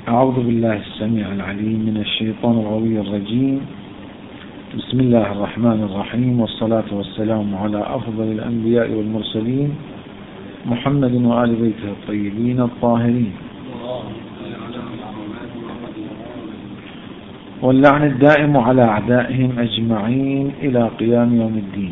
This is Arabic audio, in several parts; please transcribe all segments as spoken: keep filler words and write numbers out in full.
أعوذ بالله السميع العليم من الشيطان الغوي الرجيم. بسم الله الرحمن الرحيم، والصلاة والسلام على أفضل الأنبياء والمرسلين محمد وآل بيته الطيبين الطاهرين، واللعن الدائم على أعدائهم أجمعين إلى قيام يوم الدين.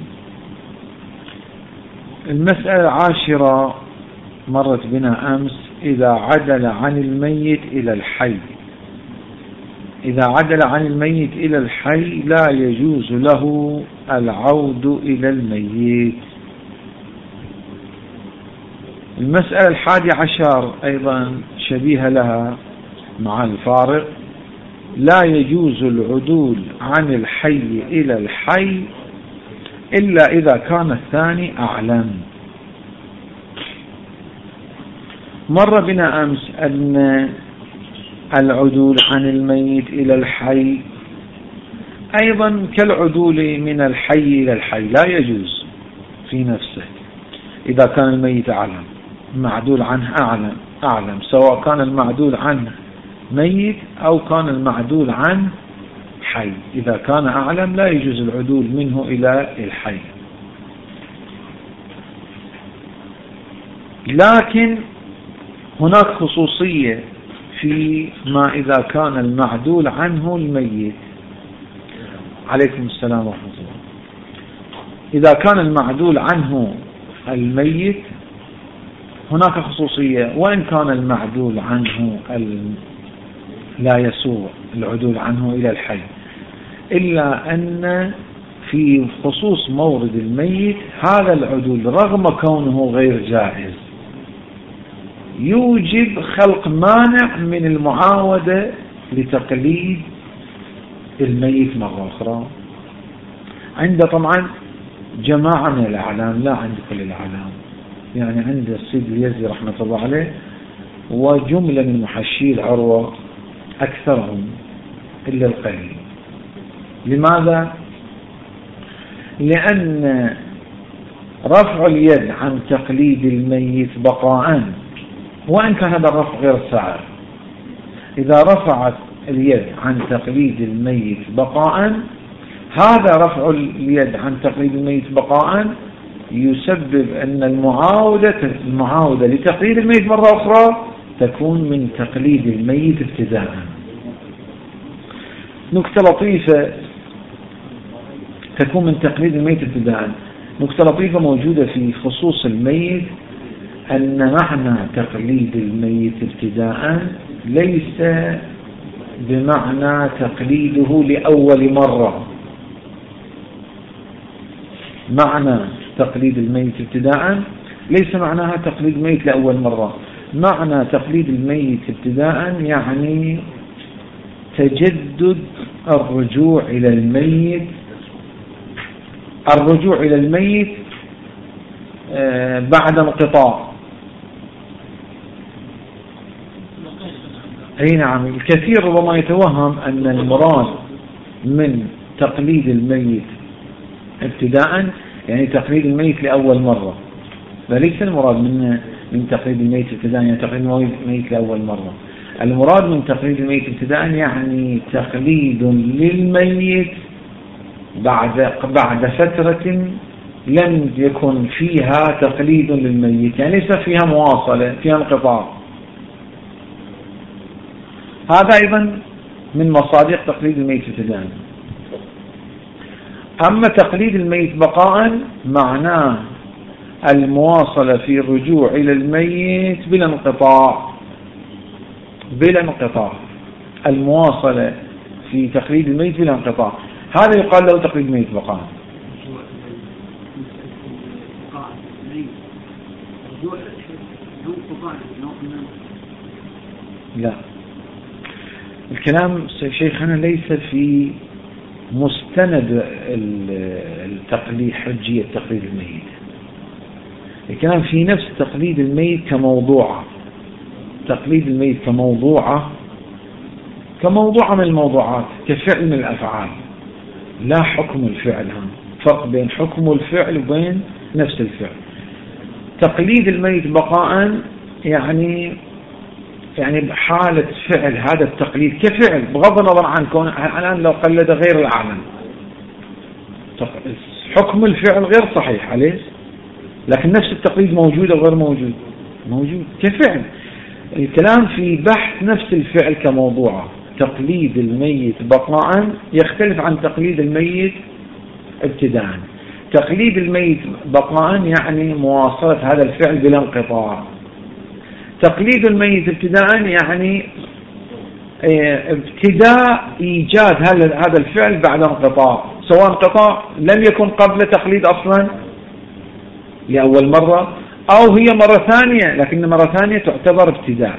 المسألة العاشرة مرت بنا أمس: إذا عدل عن الميت إلى الحي. إذا عدل عن الميت إلى الحي لا يجوز له العود إلى الميت. المسألة الحادي عشر أيضا شبيهة لها مع الفارق: لا يجوز العدول عن الحي إلى الحي إلا إذا كان الثاني أعلم. مر بنا أمس أن العدول عن الميت إلى الحي أيضا كالعدول من الحي إلى الحي لا يجوز في نفسه إذا كان الميت أعلم، معدول عنه أعلم أعلم سواء كان المعدول عنه ميت أو كان المعدول عنه حي. إذا كان أعلم لا يجوز العدول منه إلى الحي. لكن هناك خصوصية في ما إذا كان المعدول عنه الميت. عليكم السلام ورحمة الله. إذا كان المعدول عنه الميت هناك خصوصية، وإن كان المعدول عنه لا يسوغ العدول عنه إلى الحي، إلا أن في خصوص مورد الميت هذا العدول رغم كونه غير جائز يوجب خلق مانع من المعاودة لتقليد الميت مرة أخرى عند طبعا جماعة من الأعلام، لا عند كل الأعلام. يعني عند السيد اليزي رحمة الله عليه وجملة من محشي العروة أكثرهم إلا القليل. لماذا؟ لأن رفع اليد عن تقليد الميت بقاء، وإن كان هذا الرفع غير سائغ، إذا رفعت اليد عن تقليد الميت بقاء، هذا رفع اليد عن تقليد الميت بقاء يسبب أن المعاودة المعاودة لتقليد الميت مرة أخرى تكون من تقليد الميت ابتداء. نكتة لطيفة تكون من تقليد الميت ابتداء. نكتة لطيفة موجودة في خصوص الميت أن معنى تقليد الميت ابتداء ليس بمعنى تقليده لأول مرة. معنى تقليد الميت ابتداء ليس معناها تقليد الميت لأول مرة. معنى تقليد الميت ابتداء يعني تجدد الرجوع إلى الميت الرجوع إلى الميت بعد انقطاع. أي نعم، الكثير ربما يتوهم أن المراد من تقليد الميت ابتداء يعني تقليد الميت لأول مرة، فليس المراد من من تقليد الميت ابتداء يعني تقليد الميت لأول مرة. المراد من تقليد الميت ابتداء يعني تقليد للميت بعد بعد فترة لم يكن فيها تقليد للميت، يعني ليس فيها مواصلة، فيها انقطاع. هذا أيضا من مصادر تقليد الميت ابتداء. أما تقليد الميت بقاء معناه المواصلة في الرجوع إلى الميت بلا انقطاع بلا انقطاع المواصلة في تقليد الميت بلا انقطاع، هذا يقال له تقليد الميت بقاء. لا، الكلام شيخنا ليس في مستند التقليد، حجية تقليد الميت. الكلام في نفس تقليد الميت كموضوع، تقليد الميت كموضوعة كموضوعة من الموضوعات، كفعل من الأفعال، لا حكم الفعل. هم فرق بين حكم الفعل وبين نفس الفعل. تقليد الميت بقاء يعني يعني حالة فعل هذا التقليد كفعل بغض النظر عن كون الآن لو قلد غير الأعلم حكم الفعل غير صحيح عليه، لكن نفس التقليد موجود أو غير موجود؟ موجود كفعل. الكلام في بحث نفس الفعل كموضوع. تقليد الميت بقاء يختلف عن تقليد الميت ابتداء. تقليد الميت بقاء يعني مواصلة هذا الفعل بلا انقطاع. تقليد الميت ابتداء يعني ابتداء إيجاد هذا الفعل بعد انقطاع، سواء انقطاع لم يكن قبل تقليد أصلا لأول مرة أو هي مرة ثانية، لكن مرة ثانية تعتبر ابتداء،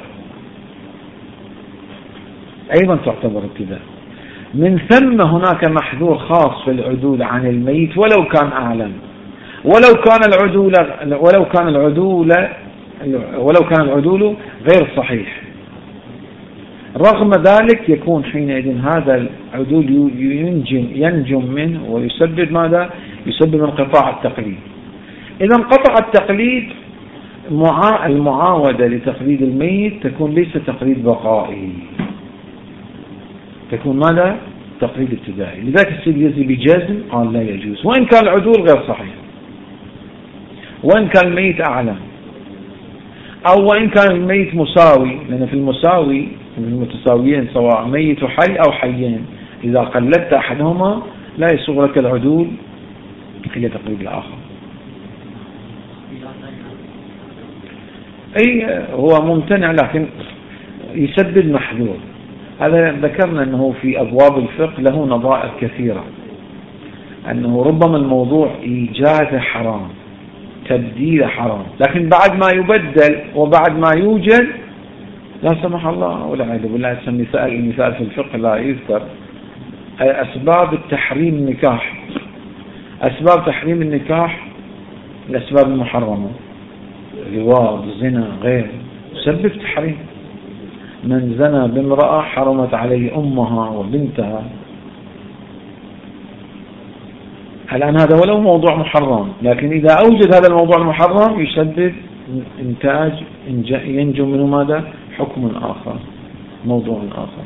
أيضا تعتبر ابتداء. من ثم هناك محذور خاص في العدول عن الميت ولو كان أعلم، ولو كان العدول ولو كان العدول ولو كان العدول غير صحيح، رغم ذلك يكون حينئذ هذا العدول ينجم ينجم منه ويسبب ماذا؟ يسبب انقطاع التقليد. إذا انقطع التقليد المعاودة لتقليد الميت تكون ليس تقليد بقائي، تكون ماذا؟ تقليد ابتدائي. لذلك السيد يزي بجزم قال لا يجوز، وإن كان العدول غير صحيح، وإن كان الميت أعلم، أو وإن كان الميت مساوي، لأن في المساوي المتساويين سواء ميت حي أو حيين، إذا قلدت أحدهما لا يسوغ لك العدول إلى تقليد الآخر. أي هو ممتنع لكن يسبب محذور. هذا ذكرنا أنه في أبواب الفقه له نظائر كثيرة، أنه ربما الموضوع إيجاد حرام، تبديل حرام، لكن بعد ما يبدل وبعد ما يوجد لا سمح الله والعياذ بالله مثال المثال في الفقه لا يذكر. أسباب التحريم النكاح، أسباب تحريم النكاح الأسباب المحرمة، لواط، زنا، غير، سبب تحريم. من زنى بامرأة حرمت عليه أمها وبنتها. الآن هذا ولو موضوع محرم، لكن إذا أوجد هذا الموضوع المحرم يسبب إنتاج ينجو منه ماذا؟ حكم آخر، موضوع آخر.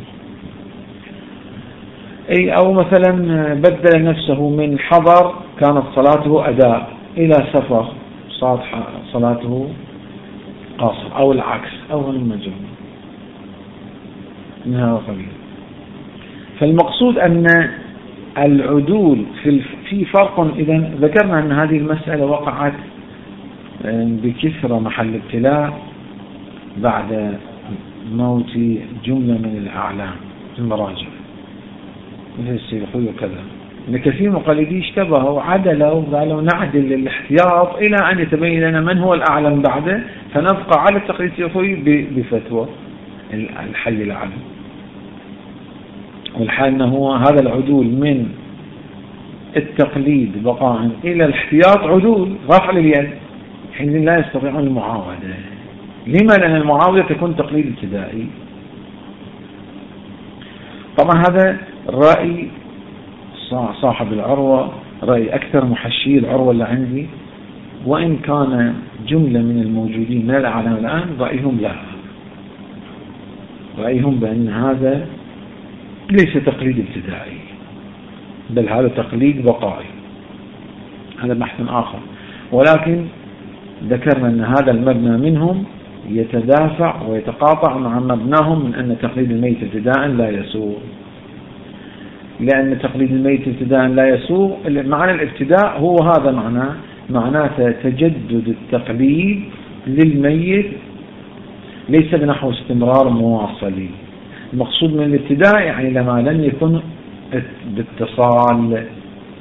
أي أو مثلا بدل نفسه من حضر كانت صلاته أداء إلى سفر صارت صلاته قاصر، أو العكس، أو المجهول من هذا القبيل. فالمقصود أن العدول في في فرق. إذا ذكرنا أن هذه المسألة وقعت بكثرة محل ابتلاء بعد موت جملة من الأعلام في المراجع مثل السيخوي وكذا. إن كثير مقلدي اشتبهوا وعدلوا وقالوا نعدل للاحتياط إلى أن يتبين لنا من هو الأعلم بعده، فنبقى على التقليد السيخوي بفتوى الحي العام. والحال أنه هذا العدول من التقليد بقاء إلى الاحتياط عدول رفع لليد، حين لا يستطيعون المعاودة. لما؟ لأن المعاودة تكون تقليد ابتدائي. طبعا هذا الرأي صاحب العروة، رأي أكثر محشي العروة اللي عندي، وإن كان جملة من الموجودين من الأعلام الآن رأيهم لا، رأيهم بأن هذا ليس تقليد ابتدائي بل هذا تقليد بقائي. هذا بحث آخر، ولكن ذكرنا أن هذا المبنى منهم يتدافع ويتقاطع مع مبناهم من أن تقليد الميت ابتداء لا يسوغ، لأن تقليد الميت ابتداء لا يسوغ. معنى الابتداء هو هذا معناه، معناته تجدد التقليد للميت ليس بنحو استمرار مواصلي. المقصود من الابتداء يعني لما لم يكن باتصال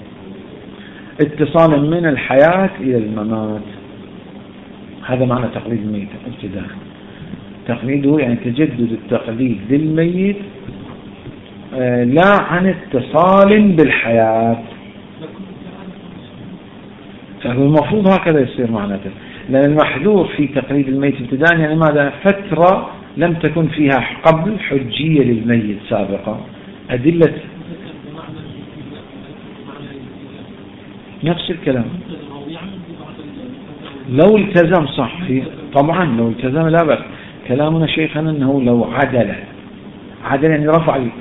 اتصالا من الحياة إلى الممات. هذا معنى تقليد الميت ابتداء. تقليده يعني تجدد التقليد للميت لا عن اتصال بالحياة. فالمفروض هكذا يصير معناته، لأن المحذور في تقليد الميت ابتداء يعني ماذا؟ فترة لم تكن فيها قبل حجية للميت سابقا، أدلة نفس الكلام. لو التزم صح، طبعا لو التزم لا بأس. كلامنا شيخنا أنه لو عدل عدل يعني رفع لي.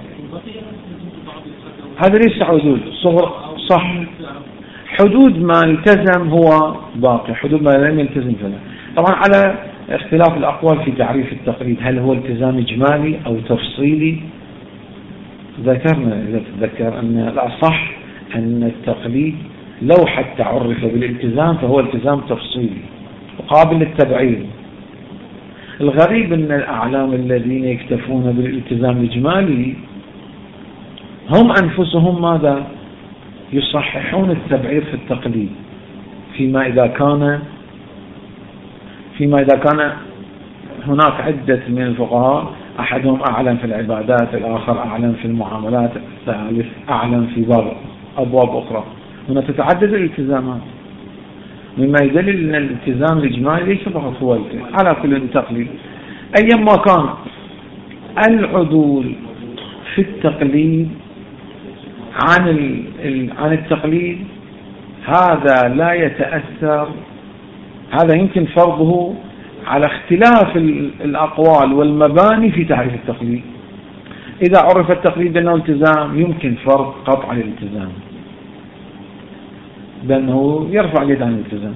هذا ليس عدول صغر صح. حدود ما التزم هو باقي، حدود ما لم يلتزم فلا. طبعا على اختلاف الأقوال في تعريف التقليد، هل هو التزام إجمالي أو تفصيلي. ذكرنا إذا تذكر أن الأصح أن التقليد لو حتى عرف بالالتزام فهو التزام تفصيلي وقابل للتبعير. الغريب أن الأعلام الذين يكتفون بالالتزام الإجمالي هم أنفسهم ماذا يصححون التبعير في التقليد، فيما إذا كان فيما إذا كان هناك عدة من الفقهاء أحدهم أعلم في العبادات، الآخر أعلم في المعاملات، الثالث أعلم في باب أبواب أخرى. هنا تتعدد الالتزامات، مما يدلل أن الالتزام الإجمالي ليس فقط هو على كل التقليد. أيما كان العدول في التقليد عن عن التقليد هذا لا يتأثر، هذا يمكن فرضه على اختلاف الأقوال والمباني في تعريف التقليد. إذا عرف التقليد بأنه التزام يمكن فرض قطع الالتزام بأنه يرفع اليد عن الالتزام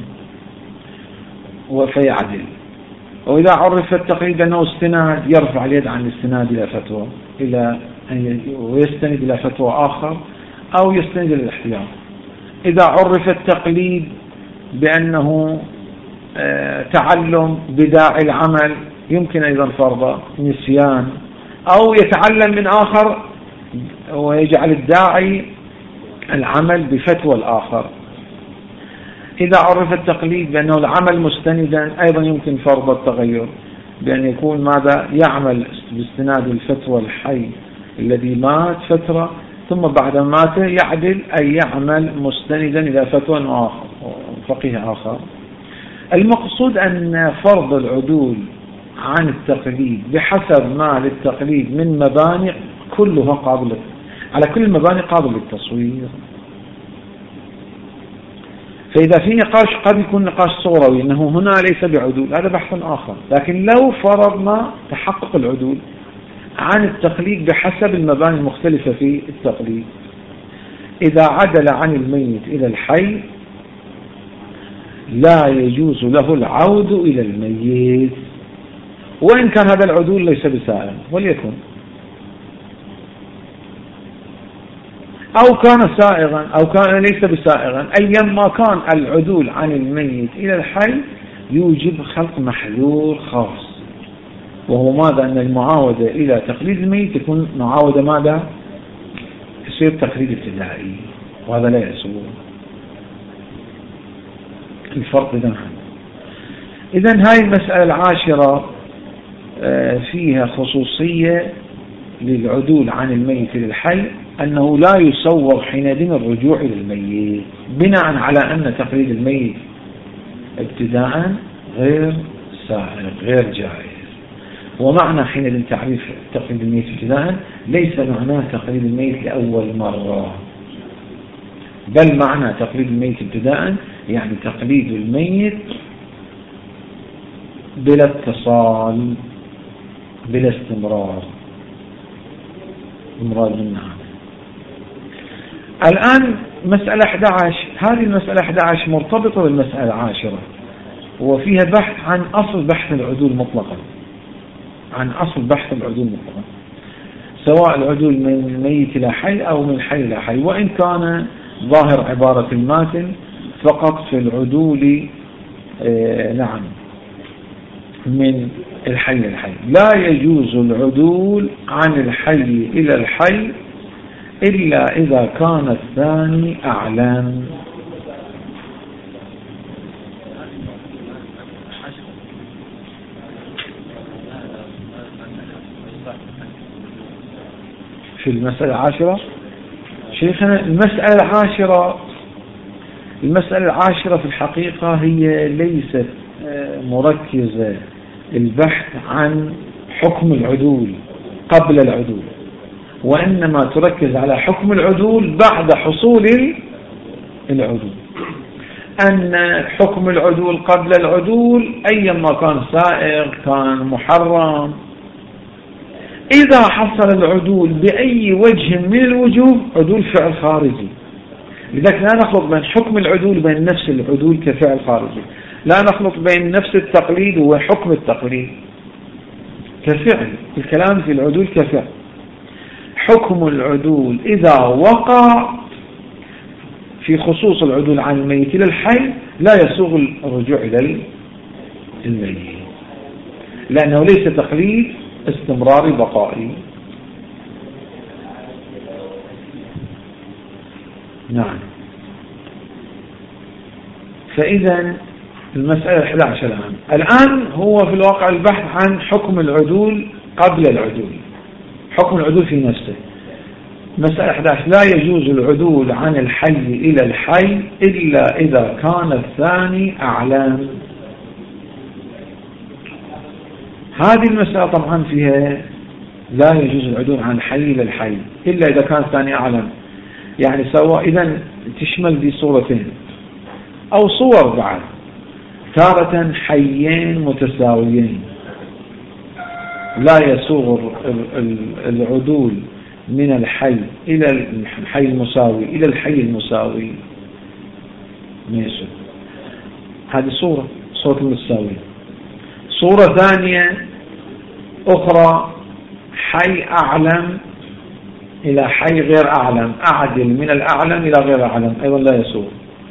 فيعدل، وإذا عرف التقليد بأنه استناد يرفع اليد عن الاستناد إلى فتوى إلى ويستند إلى فتوى آخر أو يستند إلى الاحتياط. إذا عرف التقليد بأنه تعلم بداعي العمل يمكن أيضا فرض نسيان، أو يتعلم من آخر ويجعل الداعي العمل بفتوى الآخر. إذا عرف التقليد بأنه العمل مستندا أيضا يمكن فرض التغير، بأن يكون ماذا يعمل باستناد الفتوى الحي الذي مات فترة ثم بعد مات يعدل أي يعمل مستندا إلى فتوى آخر فقيه آخر. المقصود أن فرض العدول عن التقليد بحسب ما للتقليد من مباني كلها قابلة، على كل المباني قابل للتصوير. فإذا في نقاش قد يكون نقاش صغروي أنه هنا ليس بعدول، هذا بحث آخر. لكن لو فرضنا تحقق العدول عن التقليد بحسب المباني المختلفة في التقليد، إذا عدل عن الميت إلى الحي لا يجوز له العود إلى الميت، وإن كان هذا العدول ليس بسائغ، وليكن أو كان سائغا أو كان ليس بسائغا، أيما كان العدول عن الميت إلى الحي يوجب خلق محذور خاص، وهو ماذا؟ أن المعاودة إلى تقليد الميت تكون معاودة ماذا؟ تصير تقليد ابتدائي، وهذا لا يسوى. الفرق إذن إذن هاي المسألة العاشرة فيها خصوصية للعدول عن الميت إلى الحي، أنه لا يصور حينئذ الرجوع إلى الميت، بناء على أن تقليد الميت ابتداء غير سائغ غير جائز. ومعنى حينئذ تعريف تقليد الميت ابتداء ليس معناه تقليد الميت لأول مرة، بل معنى تقليد الميت ابتداء يعني تقليد الميت بلا اتصال بلا استمرار. المراد منها الآن مسألة أحد عشر. هذه المسألة أحد عشر مرتبطة بالمسألة العاشرة، وفيها بحث عن أصل بحث العدول مطلقا، عن أصل بحث العدول مطلقا، سواء العدول من ميت إلى حي أو من حي إلى حي، وإن كان ظاهر عبارة الماتن فقط في العدول آه نعم من الحي إلى الحي. لا يجوز العدول عن الحي إلى الحي إلا إذا كان الثاني أعلم. في المسألة العاشرة شيخنا، المسألة العاشرة المسألة العاشرة في الحقيقة هي ليست مركزة البحث عن حكم العدول قبل العدول، وإنما تركز على حكم العدول بعد حصول العدول. أن حكم العدول قبل العدول أيما كان سائغ كان محرم. إذا حصل العدول بأي وجه من الوجوه عدول فعل خارجي، لذلك لا نخلط بين حكم العدول بين نفس العدول كفعل خارجي، لا نخلط بين نفس التقليد وحكم التقليد كفعل. الكلام في العدول كفعل. حكم العدول إذا وقع في خصوص العدول عن الميت إلى الحي لا يسوغ الرجوع إلى الميت، لأنه ليس تقليد استمراري بقائي. نعم. فإذا المسألة أحد عشر الآن الآن هو في الواقع البحث عن حكم العدول قبل العدول، حكم العدول في نفسه. مسألة أحد عشر لا يجوز العدول عن الحي إلى الحي إلا إذا كان الثاني أعلم. هذه المسألة طبعا فيها لا يجوز العدول عن الحي إلى الحي إلا إذا كان الثاني أعلم، يعني سواء إذن تشمل دي صورتين أو صور بعد، تارة حيين متساويين لا يسوغ العدول من الحي إلى الحي المساوي إلى الحي المساوي ما يسوغ. هذه صورة صورة المتساوية. صورة ثانية أخرى حي أعلم إلى حي غير أعلم، أعدل من الأعلم إلى غير أعلم، أيضا لا يسوغ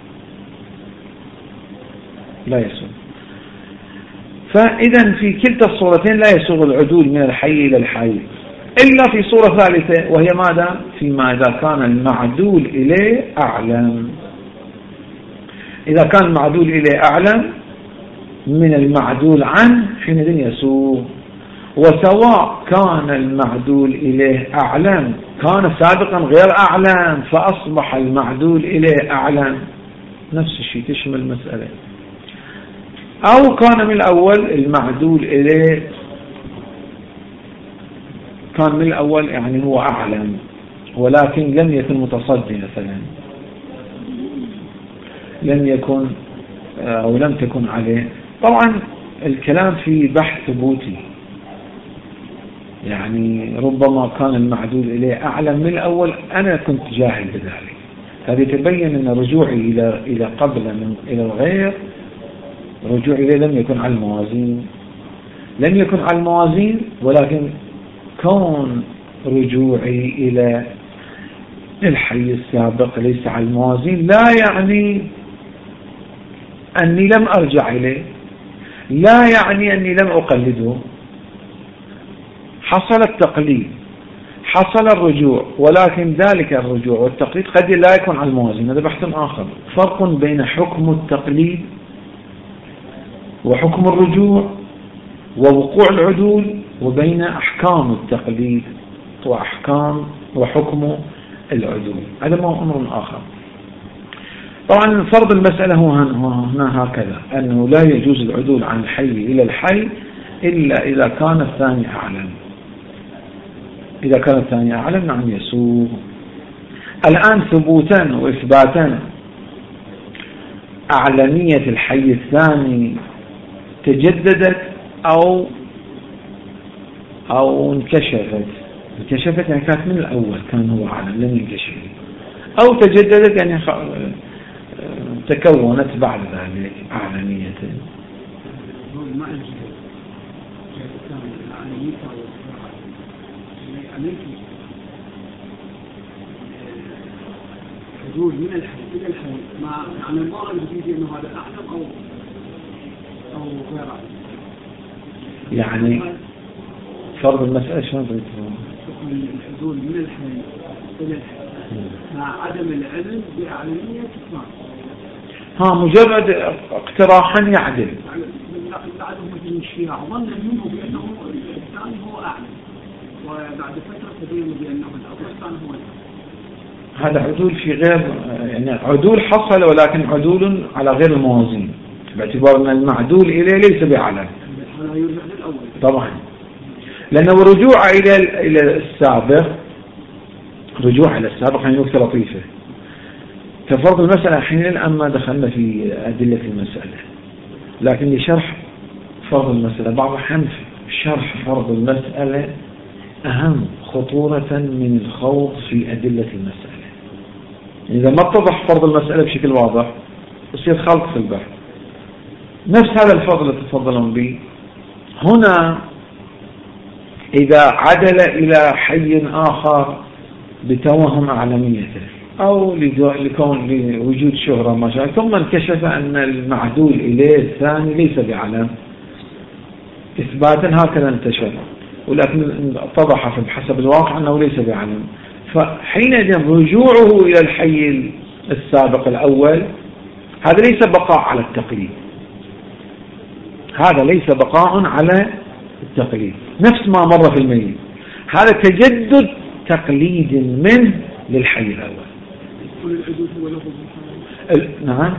لا يسوغ. فإذا في كلتا الصورتين لا يسوغ العدول من الحي إلى الحي إلا في صورة ثالثة، وهي ماذا؟ فيما إذا كان المعدول إليه أعلم. إذا كان المعدول إليه أعلم من المعدول عنه حينئذ يسوغ. وسواء كان المعدول إليه أعلم كان سابقا غير أعلم فأصبح المعدول إليه أعلم، نفس الشيء تشمل المسألة. أو كان من الأول المعدول إليه كان من الأول يعني هو أعلم ولكن لم يكن متصدي مثلا، لم يكن أو لم تكن عليه. طبعا الكلام في بحث ثبوتي، يعني ربما كان المعدول إليه أعلم من الأول، أنا كنت جاهل بذلك. هذا يتبين أن رجوعي إلى إلى قبل من إلى الغير رجوع إليه لم يكن على الموازين، لم يكن على الموازين، ولكن كون رجوعي إلى الحي السابق ليس على الموازين لا يعني أني لم أرجع إليه، لا يعني أني لم أقلده. حصل التقليد، حصل الرجوع، ولكن ذلك الرجوع والتقليد قد لا يكون على الموازين. هذا بحث آخر. فرق بين حكم التقليد وحكم الرجوع ووقوع العدول، وبين أحكام التقليد وأحكام وحكم العدول. هذا أمر آخر. طبعا فرض المسألة هو هنا هكذا، أنه لا يجوز العدول عن الحي إلى الحي إلا إذا كان الثاني أعلم. إذا كان الثاني أعلم نعم يسوغ. الآن ثبوتا وإثباتا أعلمية الحي الثاني تجددت أو أو انكشفت. انكشفت يعني كانت من الأول كان هو أعلم لم ينكشف، أو تجددت يعني تكونت بعد ذلك أعلمية. حدود من الحي إلى الحي مع يعني ما نجد إنه هذا أعلم أو أو غير أعلم. يعني فرض المسألة شلون تقولون؟ الحدود من الحي إلى الحي مع عدم العلم بأعلمية الثاني. ها مجرد اقتراحا يعدل. بعدهم مثل الشيعة ظن منه بأنه الثاني هو أعلم، وبعد فترة تبين بأنه الثاني هو الأعلم. هذا عدول في غير يعني عدول حصل، ولكن عدول على غير الموازين، باعتبار أن المعدول إليه ليس بعلم. طبعا لأنه رجوع إلى إلى السابق، رجوع إلى السابق يعني نكتة لطيفة. ففرض المسألة حين الآن ما دخلنا في أدلة المسألة، لكن لشرح فرض المسألة بعض الأحيان شرح فرض المسألة أهم خطورة من الخوض في أدلة المسألة. إذا ما اتضح فرض المسألة بشكل واضح يصير خلط في البحث. نفس هذا الفرض اللي تفضلون به هنا، إذا عدل إلى حي آخر بتوهم أعلميته أو لكون لوجود شهرة ما شاء، ثم انكشف أن المعدول إليه الثاني ليس بعلم إثباتا هكذا انتشر، ولكن اتضح بحسب الواقع أنه ليس بعلم، فحينئذ رجوعه إلى الحي السابق الأول هذا ليس بقاء على التقليد، هذا ليس بقاء على التقليد نفس ما مر في الميت، هذا تجدد تقليد منه للحي الأول. ال... نعم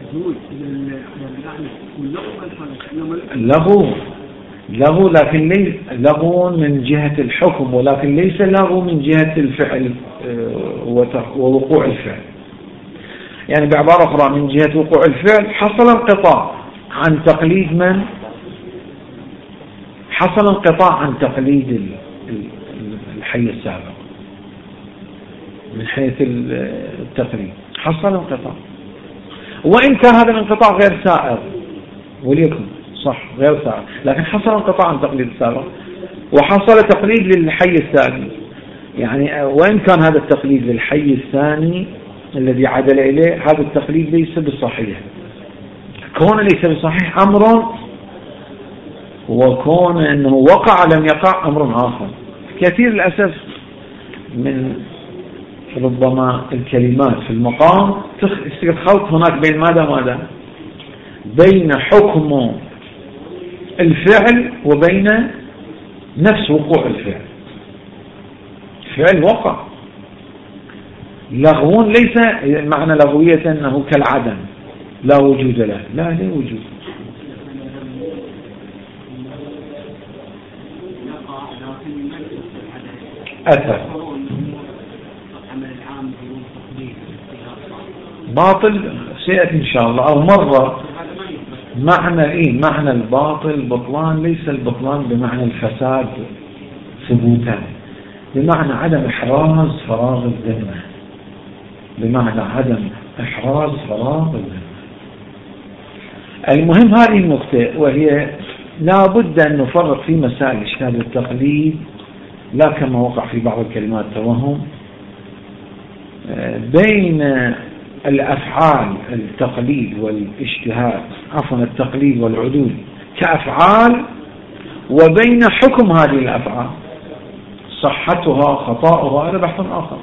لغو لغو لكن ليس لغو من جهة الحكم، ولكن ليس لغو من جهة الفعل ووقوع الفعل. يعني بعبارة أخرى من جهة وقوع الفعل حصل انقطاع عن تقليد من حصل انقطاع عن تقليد الحي السابق من حيث التقليد، حصل انقطاع، وإن كان هذا الانقطاع غير سائر وليكن صح غير سائر، لكن حصل انقطاع عن تقليد السابق وحصل تقليد للحي الثاني. يعني وإن كان هذا التقليد للحي الثاني الذي عدل إليه هذا التقليد ليس بصحيح، كون ليس بصحيح أمر، وكون أنه وقع لم يقع أمر آخر. كثير للأسف من ربما الكلمات في المقام تصير خلط هناك بين ماذا ماذا بين حكم الفعل وبين نفس وقوع الفعل. الفعل وقع، لغو ليس معنى لغوية أنه كالعدم لا وجود له، لا لا وجود. أثر باطل سيأتي إن شاء الله، أو مرة معنى إيه معنى الباطل بطلان، ليس البطلان بمعنى الفساد ثبوتا، بمعنى عدم إحراز فراغ الذمة، بمعنى عدم إحراز فراغ الذمة. المهم هذه النقطة، وهي لا بد أن نفرق في مسائل إشكال التقليد لا كما وقع في بعض الكلمات توهم بين الأفعال التقليد والاجتهاد عفوا التقليد والعدول كأفعال، وبين حكم هذه الأفعال صحتها خطأها، هذا بحث آخر.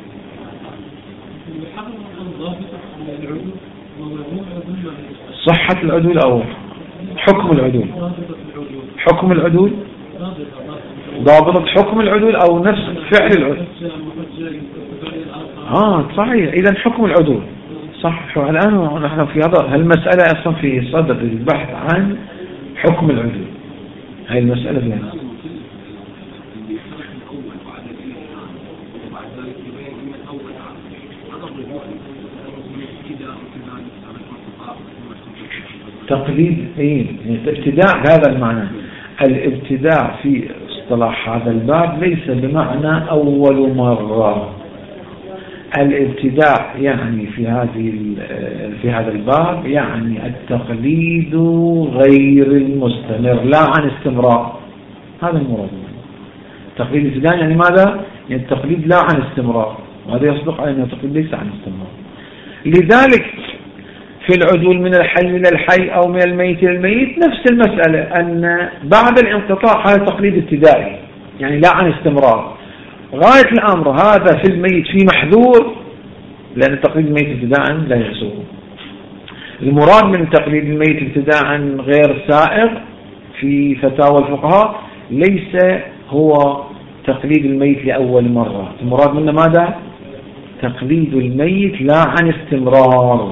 صحة العدول أو حكم العدول، حكم العدول ضابط حكم العدول أو نفس فعل العدول. آه صحيح، إذا حكم العدول صح. الآن نحن في هذا المسألة أصلا في صدد البحث عن حكم العدول، هاي المسألة فيها تقليد إيه ابتداع بهذا المعنى. الابتداع في اصطلاح هذا الباب ليس بمعنى أول مرة. الابتداع يعني في هذه في هذا الباب يعني التقليد غير المستمر لا عن استمرار، هذا المراد. تقليد الابتداع يعني ماذا؟ يعني التقليد لا عن استمرار، وهذا يصدق على أنه التقليد ليس عن استمرار. لذلك في العدول من الحي إلى الحي أو من الميت إلى الميت نفس المسألة، أن بعد الانقطاع هذا تقليد ابتدائي يعني لا عن استمرار. غاية الأمر هذا في الميت في محذور، لأن تقليد الميت ابتداء لا يحصل. المراد من تقليد الميت ابتداء غير سائغ في فتاوى الفقهاء ليس هو تقليد الميت لأول مرة، المراد منه ماذا؟ تقليد الميت لا عن استمرار،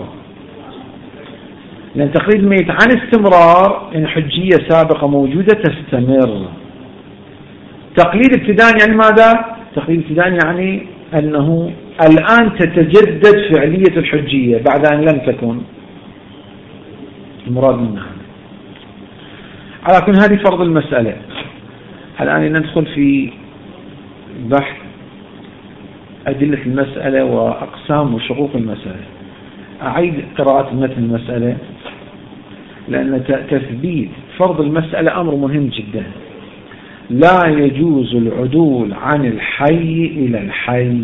لأن تقليد الميت عن استمرار إن حجية سابقة موجودة تستمر. تقليد ابتداء يعني ماذا؟ تقليد ابتداء يعني أنه الآن تتجدد فعلية الحجية بعد أن لم تكن، المراد منها. على كل هذه فرض المسألة. الآن ندخل في بحث أدلة المسألة وأقسام وشقوق المسألة. أعيد قراءة متن المسألة لأن تثبيت فرض المسألة أمر مهم جدا. لا يجوز العدول عن الحي إلى الحي،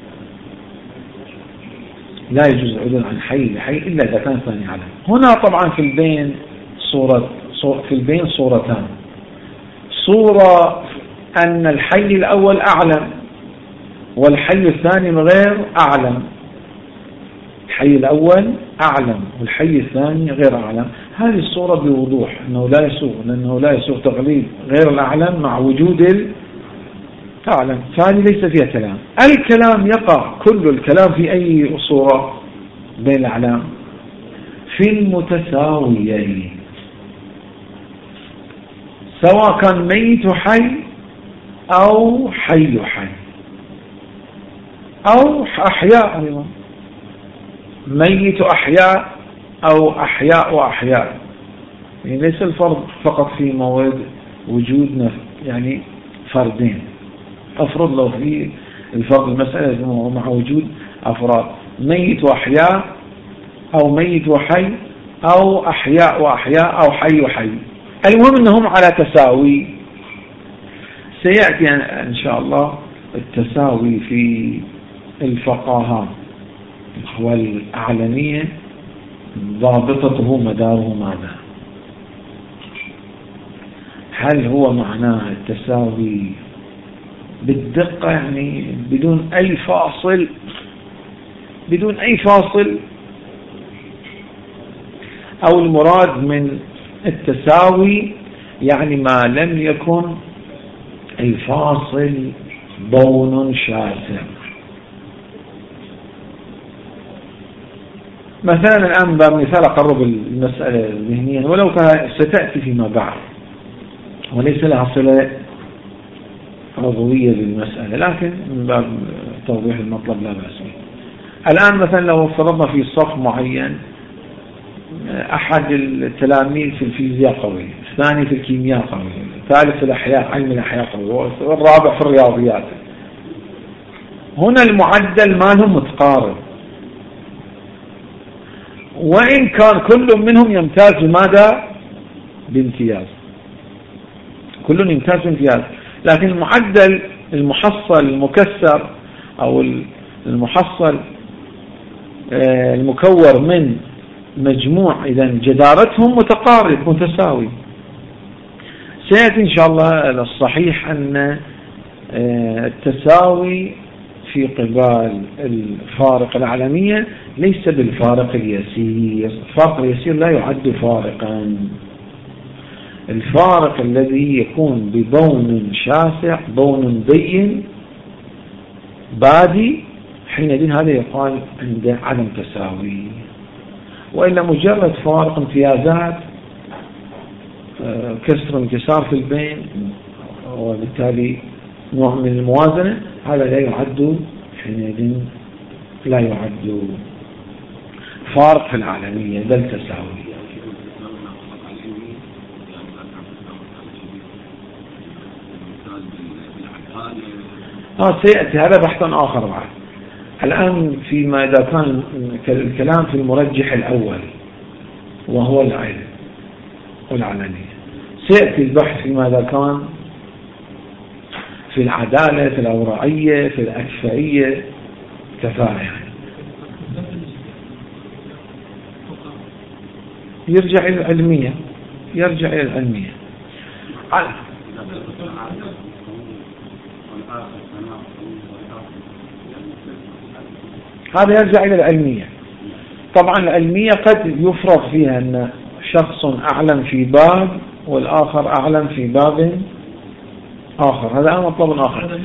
لا يجوز العدول عن حي إلى حي إلا إذا كان ثاني علم. هنا طبعا في البين صورة في البين صورتان. صورة أن الحي الأول أعلم والحي الثاني غير أعلم. الحي الأول أعلم والحي الثاني غير أعلم. هذه الصورة بوضوح أنه لا يسوغ، لأنه لا يسوغ تغليب غير الأعلم مع وجود الأعلم، فهذه ليس فيها كلام. الكلام يقع كل الكلام في أي صورة بين الأعلام؟ في المتساويين، سواء كان ميت حي أو حي حي أو أحياء أيضا، ميت أحياء أو أحياء وأحياء. يعني ليس الفرض فقط في مواد وجودنا، يعني فردين. أفرض لو في الفرض المسألة مع وجود أفراد، ميت وأحياء أو ميت وحي أو أحياء وأحياء أو حي وحي. المهم أنهم على تساوي. سيأتي إن شاء الله التساوي في الفقاهات والأعلمية ضابطته مداره ماذا؟ هل هو معناه التساوي بالدقة، يعني بدون أي فاصل بدون أي فاصل، أو المراد من التساوي يعني ما لم يكن الفاصل بون شاسع؟ مثلا الآن بمثال أقرب المسألة ذهنيا ولو كان ستأتي فيما بعد وليس لها صلة عضوية بالمسألة، لكن من باب توضيح المطلب لا بأس به. الآن مثلا لو فرضنا في صف معين أحد التلاميذ في الفيزياء قوي، الثاني في الكيمياء قوي، الثالث في الأحياء علم الأحياء قوي، والرابع في الرياضيات. هنا المعدل مالهم متقارب، وإن كان كل منهم يمتاز بماذا؟ بامتياز، كل يمتاز بامتياز، لكن المعدل المحصل المكسر أو المحصل المكور من مجموع إذا جدارتهم متقارب متساوي. سيأتي إن شاء الله الصحيح أن التساوي في قبال الفارق العالمية ليس بالفارق اليسير. الفارق اليسير لا يعد فارقا. الفارق الذي يكون ببون شاسع بون ضيق بادي، حينئذ هذا يقال عند عدم تساوي. وإلا مجرد فارق امتيازات كسر انكسار في البين وبالتالي نوع من الموازنة، هذا لا يعد حينئذ لا يعد فارق في العالمية بل تساوي. آه سيأتي هذا بحث آخر بعد. الآن فيما إذا كان الكلام في المرجح الأول وهو العلم والعلمية، سيأتي البحث فيما إذا كان في العدالة، في الأوراعية، في الأكفائية، كفاءة يعني. يرجع إلى العلمية يرجع إلى العلمية هذا يرجع إلى العلمية. طبعا العلمية قد يفرض فيها أن شخص أعلم في باب والآخر أعلم في باب آخر، هذا مطلب آخر.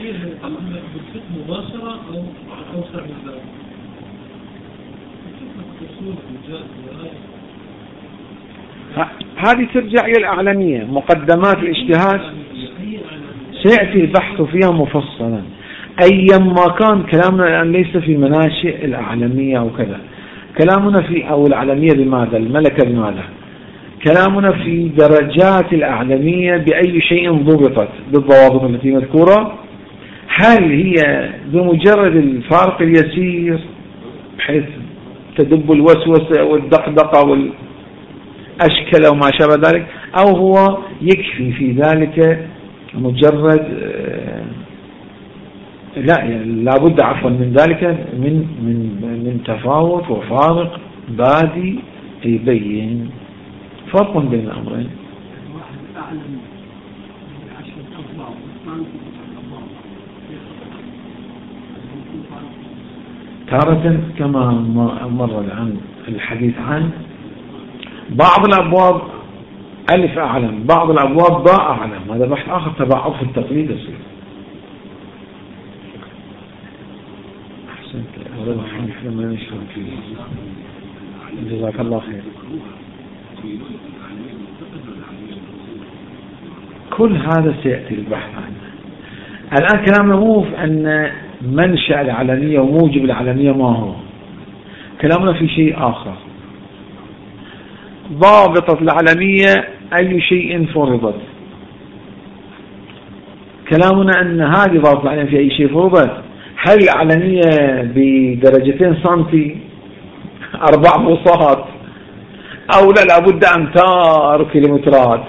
هذه ترجع إلى الأعلمية. مقدمات الاجتهاد سيأتي البحث فيها مفصلا. أيا ما كان كلامنا الآن ليس في مناشئ الأعلمية أو كذا، كلامنا في أو الأعلمية بماذا، الملكة بماذا، كلامنا في درجات الأعلمية بأي شيء ضبطت بالضوابط التي مذكورة. هل هي بمجرد الفارق اليسير بحيث تدب الوسوسة والدقدقة والأشكال وما شابه ذلك، أو هو يكفي في ذلك مجرد لا يعني لابد عفوا من ذلك من من من تفاوت وفارق بادي يبين فرق بين الأمرين. تارة كما مر الآن الحديث عن بعض الأبواب ألف أعلم، بعض الأبواب باء أعلم، هذا بحث آخر تبع عرف التقليد يصير. أحسنت ولد حنيف لما نشرب فيه، جزاك الله خير. كل هذا سيأتي البحث عنه. الآن كلامنا مو أن منشأ العلنية وموجب العلنية ما هو، كلامنا في شيء آخر. ضابطة العلنية أي شيء فرضت، كلامنا أن هذه ضابطة العلنية في أي شيء فرضت. هل العلنية بدرجتين سنتي أربع بوصات أو لا لابد أمتار كيلومترات؟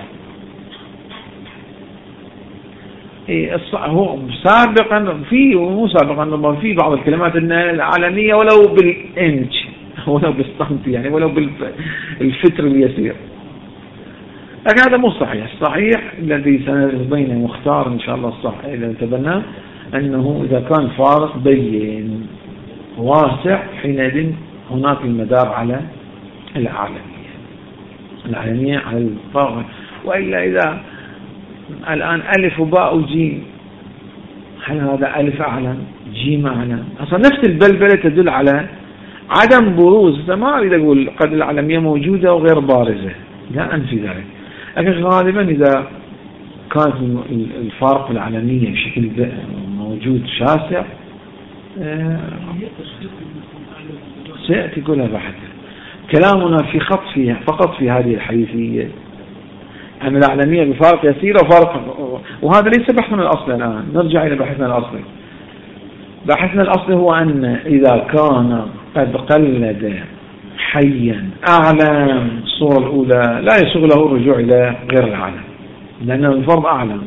هو سابقا في ومو سابقا في بعض الكلمات ان العلنية ولو بالانش ولو بالسنتي يعني ولو بالفتر اليسير، لكن هذا مو صحيح. الصحيح الذي سنبينه مختار ان شاء الله الصح اذا تبناه انه اذا كان فارق بين واسع حينئذ هناك المدار على العلنية، العلنية على الفارق. وإلا إذا الآن ألف وباء وجيم، هل هذا ألف أعلم جيم أعلم؟ أصلا نفس البلبلة تدل على عدم بروز. ما أريد أقول قد العلمية موجودة وغير بارزة، لا أنفي ذلك، لكن غالبا إذا كانت الفارق في العلمية بشكل موجود شاسع سيأتي كلها بحث. كلامنا في خط فيها فقط في هذه الحيثية أن العلمية بفارق يسير وفارق، وهذا ليس بحثنا الأصل. الآن نرجع إلى بحثنا الأصلي. بحثنا الأصلي هو أن إذا كان قد قلد حيا أعلم الصورة الأولى لا يسوغ له الرجوع إلى غير العالم لأنه الفرض أعلم.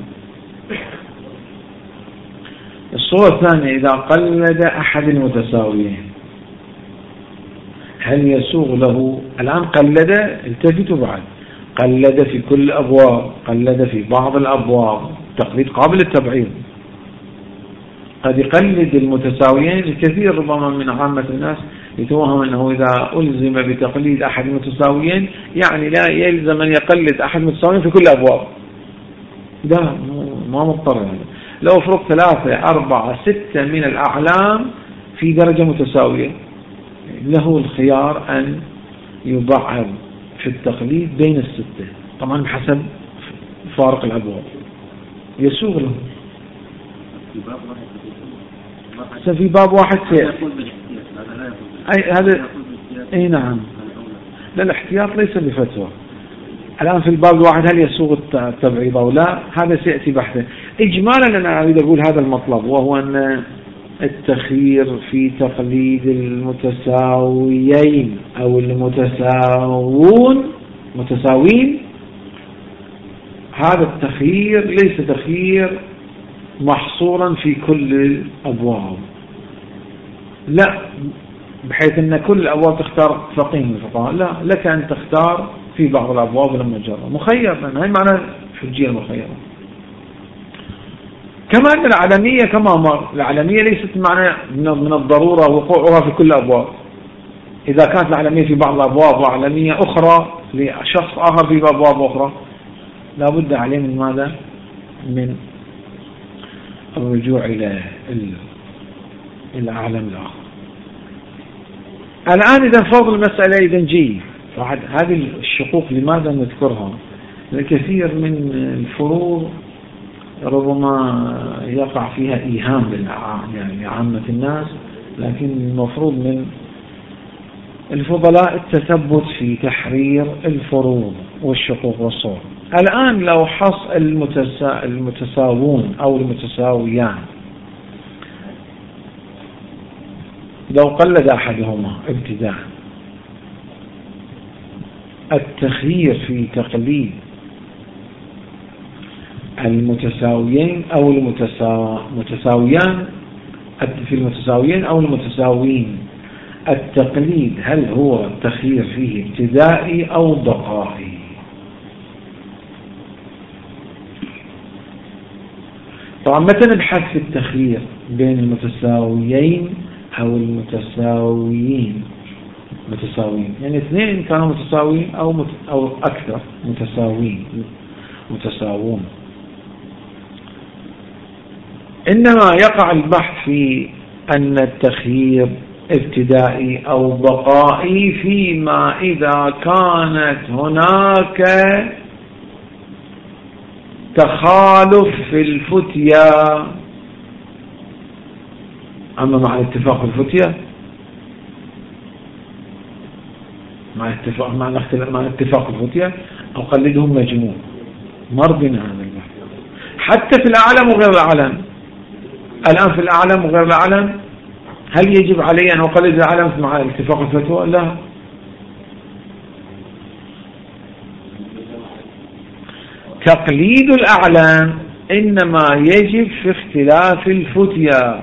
الصورة الثانية إذا قلد أحد المتساويين هل يسوغ له؟ الآن قلد، التفتوا بعد، قلد في كل الأبواب، قلد في بعض الأبواب، تقليد قابل للتبعيض. قد يقلد المتساويين. الكثير ربما من عامة الناس يتوهم أنه إذا ألزم بتقليد أحد المتساويين يعني لا يلزم أن يقلد أحد المتساويين في كل الأبواب. ده ما مضطر هذا. لو فرق ثلاثة أربعة ستة من الأعلام في درجة متساوية له الخيار أن يبعض في التقليد بين الستة، طبعا بحسب فارق الأبواب يسوغ له. في باب واحد سيء أي هذا أي نعم، لا الاحتياط ليس بفتوى. الآن في الباب الواحد هل يسوغ التبعيض أو لا، هذا سيأتي بحثه. إجمالا أنا أريد أقول هذا المطلب، وهو أن التخيير في تقليد المتساويين أو المتساوون متساوين، هذا التخيير ليس تخيير محصورا في كل الأبواب، لا بحيث أن كل الأبواب تختار فقيه من الفقهاء، لا، لك أن تختار في بعض الأبواب لما جرى مخير، لأن هي معنى حجية مخيرة. كما أن العلمية كما مر، العلمية ليست معنى من الضرورة وقوعها في كل الأبواب. إذا كانت العلمية في بعض الأبواب وعلمية أخرى لشخص آخر في أبواب أخرى لابد عليه من ماذا؟ من الرجوع إلى العالم الآخر. الآن إذا فرض المسألة إذا نجي هذه الشقوق لماذا نذكرها؟ الكثير من الفروض ربما يقع فيها إيهام يعني عامة الناس، لكن المفروض من الفضلاء التثبت في تحرير الفروض والشقوق والصور. الآن لو حص المتسا... المتساوون أو المتساويان، لو قلد أحدهما ابتداء، التخيير في تقليد المتساويين أو المتساويان في المتساويين أو المتساويين، التقليد هل هو التخيير فيه ابتدائي أو بقائي؟ طبعا متى نبحث في التخيير بين المتساويين أو المتساويين؟ متساويين يعني اثنين كانوا متساويين أو مت أو أكثر متساويين متساوون. إنما يقع البحث في أن التخيير ابتدائي أو بقائي فيما إذا كانت هناك تخالف في الفتية. أما مع الاتفاق في الفتية، مع الاتفاق مع الاختلاف مع الاتفاق في الفتية أقلدهم مجموع مرضنا هذا البحث. حتى في الأعلم وغير الأعلم، الآن في الأعلم وغير الأعلم هل يجب علي أن أقلد الأعلم مع الاتفاق الفتوى؟ لا. تقليد الأعلام إنما يجب في اختلاف الفتية.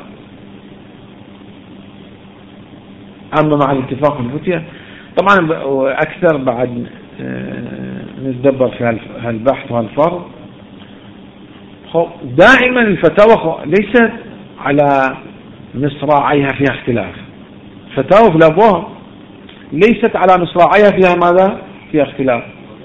أما مع الاتفاق الفتية طبعا أكثر بعد نتدبر في هالبحث وهالفرض. دائما الفتاوى ليست على مصراعيها فيها اختلاف. فتاوى في الأبواب ليست على مصراعيها فيها ماذا؟ فيها اختلاف.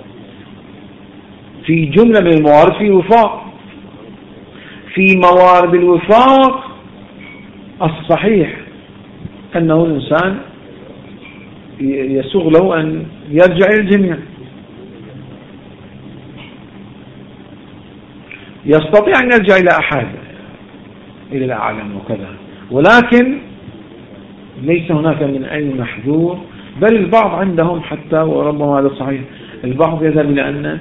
في جملة من الموارد في وفاق. في موارد الوفاق الصحيح أنه الإنسان يسوغ له أن يرجع إلى الجميع، يستطيع أن يرجع إلى أحد إلى الأعلم وكذا، ولكن ليس هناك من أي محذور. بل البعض عندهم حتى، وربما هذا صحيح، البعض يذهب إلى أن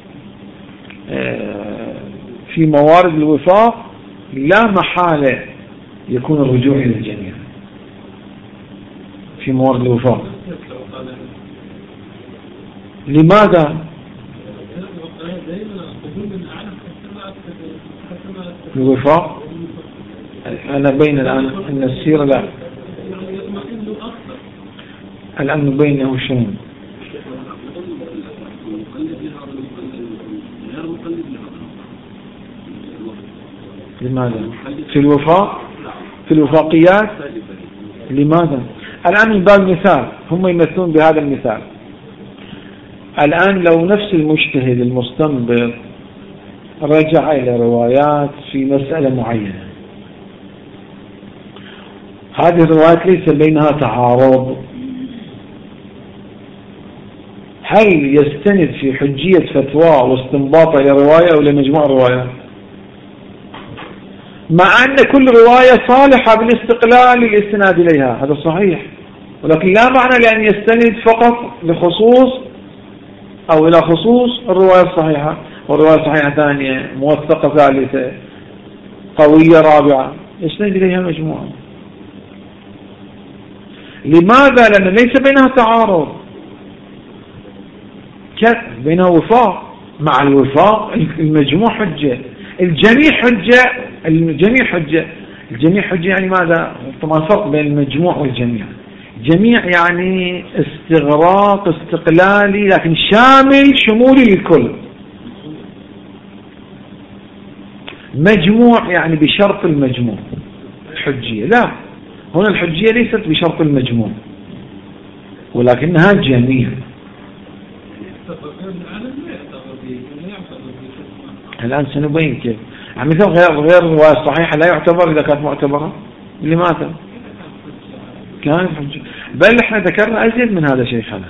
في موارد الوفاق لا محالة يكون الرجوع إلى الجميع في موارد الوفاق. لماذا؟ الوفاق أنا بين الآن أن السيرة لا الآن بينه شنو؟ لماذا؟ في الوفاق في الوفاقيات لماذا؟ الآن من باب المثال هم يمثلون بهذا المثال. الآن لو نفس المجتهد المستنبط رجع إلى روايات في مسألة معينة، هذه الروايات ليس بينها تعارض، هل يستند في حجية فتوى واستنباط إلى رواية أو لمجموعة روايات؟ مع أن كل رواية صالحة بالاستقلال للاستناد إليها، هذا صحيح، ولكن لا معنى لأن يستند فقط لخصوص أو إلى خصوص الرواية الصحيحة، والرواية الصحيحة ثانية، موثقة ثالثة، قوية رابعة، يستند إليها مجموعة. لماذا؟ لأن ليس بينها تعارض، بينها وفاق. مع الوفاق المجموع حجة، الجميع حجة، الجميع حجة الجميع حجة يعني ماذا؟ طبعا فرق بين المجموع والجميع. جميع يعني استغراق استقلالي لكن شامل شمولي للكل. مجموع يعني بشرط المجموع الحجية. لا، هنا الحجية ليست بشرط المجموع ولكنها جميع. الآن سنبين كيف. مثل غير غير الرواية الصحيحة لا يعتبر إذا كانت معتبرة. لماذا؟ كانت حجة. بل احنا ذكرنا أزيد من هذا شيخنا،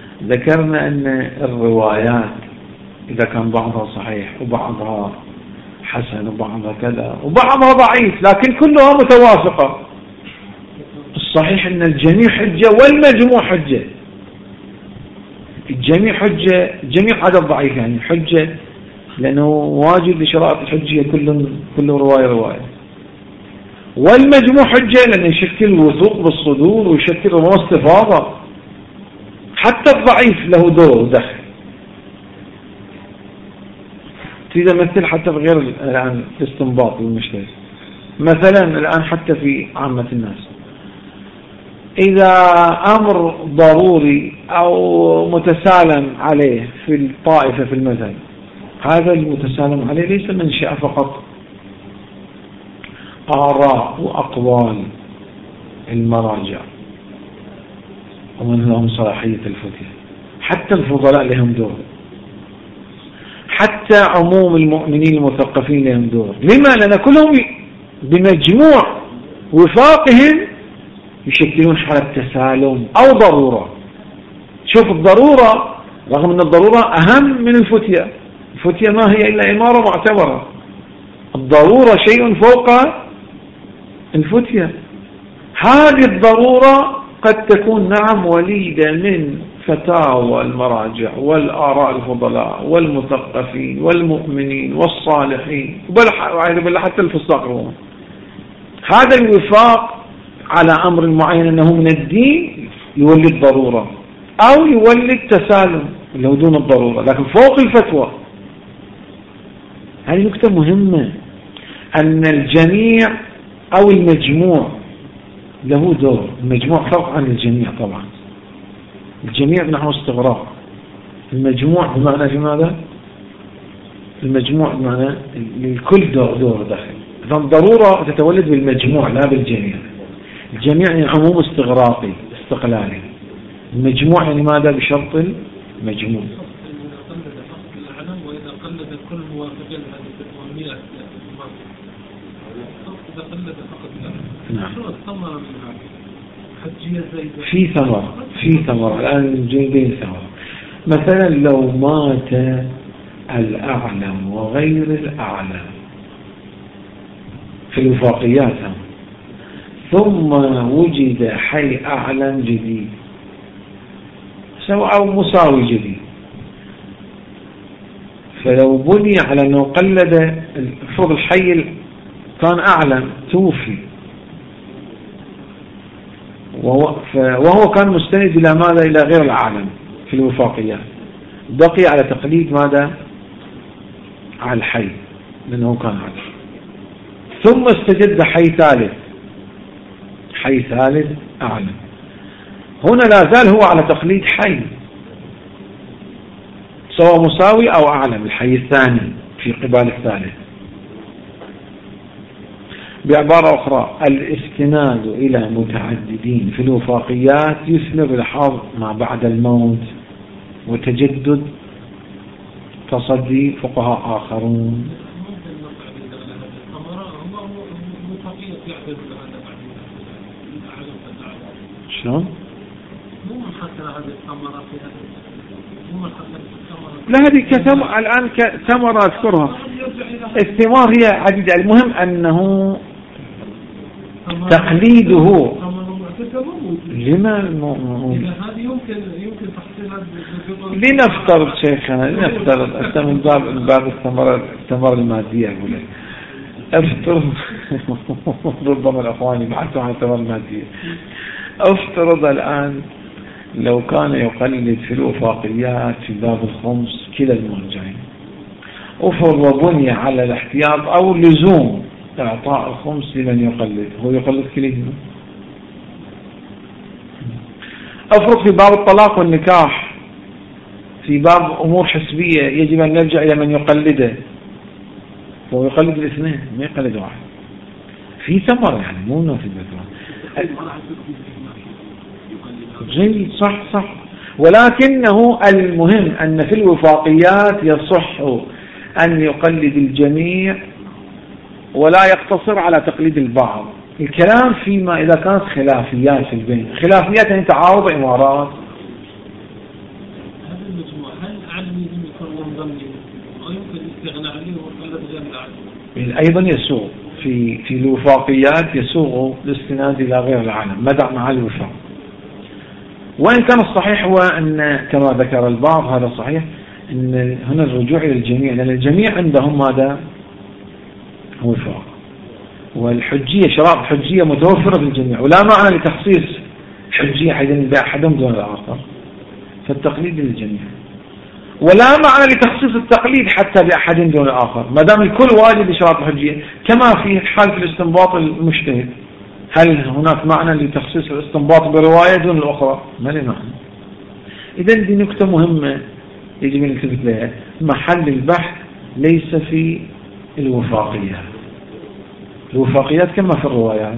ذكرنا أن الروايات إذا كان بعضها صحيح وبعضها حسن وبعضها كذا وبعضها ضعيف، لكن كلها متوافقة. الصحيح أن الجميع حجة والمجموع حجة. الجميع حجة، جميع عدد ضعيف يعني حجة، لأنه واجب لشرائط الحجية كل كل رواية رواية. والمجموع حجة لأنه يشكل الوثوق بالصدور ويشكل رواية استفاضة. حتى الضعيف له دور ودخل. تريد مثل حتى في غير الآن الاستنباط والمشكلة. مثلا الآن حتى في عامة الناس، إذا أمر ضروري أو متسالم عليه في الطائفة في المذهب، هذا المتسالم عليه ليس منشأ فقط آراء وأقوال المراجع ومن لهم صلاحية الفتية، حتى الفضلاء لهم دور، حتى عموم المؤمنين المثقفين لهم دور. لما؟ لأن كلهم بمجموع وفاقهم يشكلون حالة تسالم أو ضرورة. شوف الضرورة، رغم أن الضرورة أهم من الفتية. الفتية ما هي إلا إمارة معتبرة، الضرورة شيء فوق الفتية. هذه الضرورة قد تكون نعم وليدة من فتاوى المراجع والآراء الفضلاء والمثقفين والمؤمنين والصالحين، بل حتى الفساق. هذا الوفاق على أمر معين أنه من الدين يولد ضرورة أو يولد تسالم اللي هو دون الضرورة، لكن فوق الفتوى. هذه نكتة مهمة، أن الجميع أو المجموع له دور. المجموع فرق عن الجميع طبعا. الجميع نحو استغراق، المجموع بمعنى في ماذا؟ المجموع بمعنى الكل دور دور داخل. فالضرورة تتولد بالمجموع لا بالجميع. الجميع يعني عموم استغراقي استقلالي، المجموع يعني ماذا؟ بشرط المجموع. وإذا قلد كل موافقين هذه التقويميات إذا قلد فقط نعم. شو الثمرة من حجية زي في ثمرة في ثمرة الآن جايبين ثمرة. مثلا لو مات الأعلم وغير الأعلم في الوفاقيات، ثم وجد حي أعلم جديد سواء أو مساوي جديد، فلو بني على أنه قلد الفرض الحي كان أعلم توفي وهو, وهو كان مستند إلى ماذا؟ إلى غير العالم في الوفاقيات، بقي على تقليد ماذا؟ على الحي لأنه كان عالم. ثم استجد حي ثالث، حي ثالث أعلم، هنا لا زال هو على تقليد حي سواء مساوي أو أعلم، الحي الثاني في قبال الثالث. بعبارة أخرى الاستناد إلى متعددين في الوفاقيات يثمر الحظ ما بعد الموت وتجدد تصدي فقهاء آخرون. شلون؟ لا هذه كثمرة الآن كثمرة أذكرها. الثمار هي عديدة، المهم أنه تقليده. لما هذه يمكن يمكن تحصيلها لنفترض شيخنا لنفترض أنت من باب من باب الثمرة الثمرة المادية أقول لك افترض ربما الأخوان يبحثوا عن الثمرة المادية. افترض الآن لو كان يقلد في الوفاقيات في باب الخمس كلا المرجعين، أفرض وبني على الاحتياط أو لزوم إعطاء الخمس لمن يقلد، هو يقلد كليهما. أفرض في باب الطلاق والنكاح في باب أمور حسبية يجب أن نرجع إلى من يقلده، هو يقلد الاثنين ما يقلد واحد. في ثمرة يعني مو انه في البثرة. جيد صح صح، ولكنه المهم أن في الوفاقيات يصح أن يقلد الجميع ولا يقتصر على تقليد البعض. الكلام فيما إذا كانت خلافيات في البين، خلافيات يعني تعارض عمارات. هذا المجموع هل أعلم يمكن يكون ضمني أو يمكن الاستغناء عليه وقلد جامع العالم؟ أيضا يسوغ في في الوفاقيات يسوغ الاستناد إلى غير العالم مدى مع الوفاق. وإن كان الصحيح هو أن كما ذكر البعض هذا صحيح أن هنا الرجوع إلى الجميع، لأن الجميع عندهم ماذا؟ وفاق، والحجية شرائط حجية متوفرة بالجميع، ولا معنى لتخصيص حجية بأحدهم دون الآخر، فالتقليد للجميع، ولا معنى لتخصيص التقليد حتى بأحد دون الآخر ما دام الكل واجب بشرائط الحجية، كما في حال في الاستنباط المجتهد. هل هناك معنى لتخصيص الاستنباط برواية دون الأخرى؟ ما له معنى. إذن دي نكتة مهمة يجب أن نلتفت لها، محل البحث ليس في الوفاقيات، الوفاقيات كما في الروايات،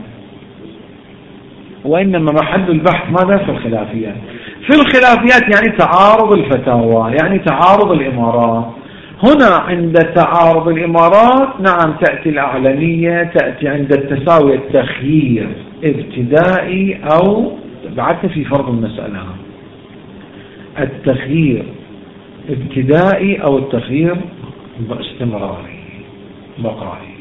وإنما محل البحث ماذا؟ في الخلافيات. في الخلافيات يعني تعارض الفتاوى، يعني تعارض الإمارات. هنا عند تعارض الإمارات نعم تأتي الأعلمية، تأتي عند التساوي التخيير ابتدائي أو بعدنا في فرض المسألة التخيير ابتدائي أو التخيير استمراري بقائي.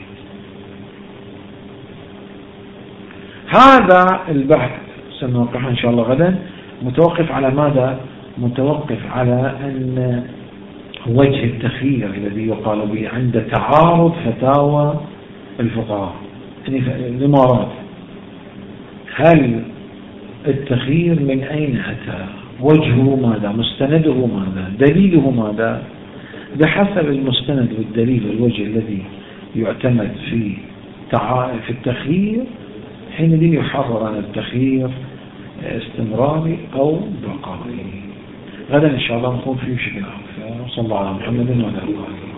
هذا البحث سنوقفه إن شاء الله غدا، متوقف على ماذا؟ متوقف على أن وجه التخيير الذي يقال به عند تعارض فتاوى الفقهاء، يعني الإمارات، هل التخيير من أين أتى؟ وجهه ماذا؟ مستنده ماذا؟ دليله ماذا؟ بحسب المستند والدليل والوجه الذي يعتمد في في التخيير حينئذ يحرر عن التخيير استمراري أو بقائي. غدا إن شاء الله نكون في شيء آخر. صلى الله على محمد وعلى آله.